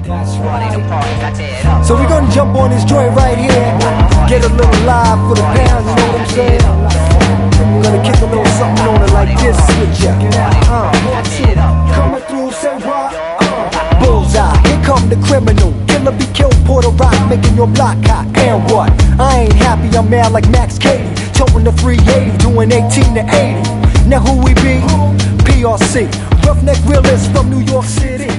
So we're gonna jump on this joint right here, get a little live for the pound, you know what I'm saying? Gonna kick a little something on it like this with ya. Coming through, say what? Bullseye, here come the criminal. Killer be killed, Porter Rock, making your block hot. And what? I ain't happy, I'm mad like Max Cady. Towing the 380, doing 18 to 80. Now who we be? PRC, roughneck realist from New York City.